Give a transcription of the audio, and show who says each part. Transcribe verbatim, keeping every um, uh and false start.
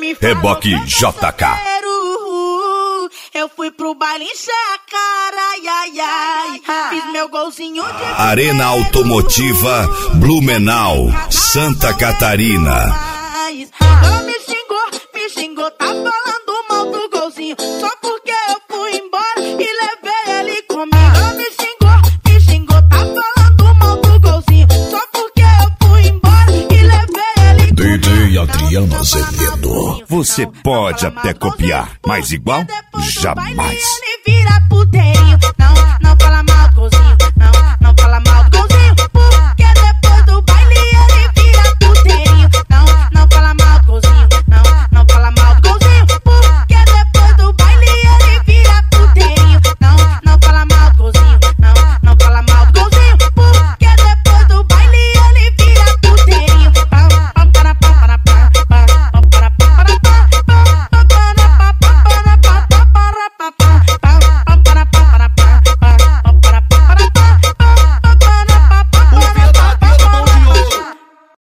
Speaker 1: me falou
Speaker 2: Reboque
Speaker 1: que eu
Speaker 2: J K.
Speaker 1: solteiro. Eu fui pro baile encher a cara, ai, ai, ai. Fiz meu golzinho de
Speaker 2: Arena Automotiva Blumenau, Santa Catarina.
Speaker 1: Ela me xingou, me xingou, tá falando mal do golzinho. Só porque eu fui embora e levei ele comigo. Ela me xingou, me xingou, tá falando mal do golzinho. Só porque eu fui embora e levei ele comigo.
Speaker 2: D J Adriano Azevedo. Você pode até copiar, mas igual, jamais.
Speaker 1: Ele vira puteirinho. Não, não fala mal do golzinho. Não, não fala mal.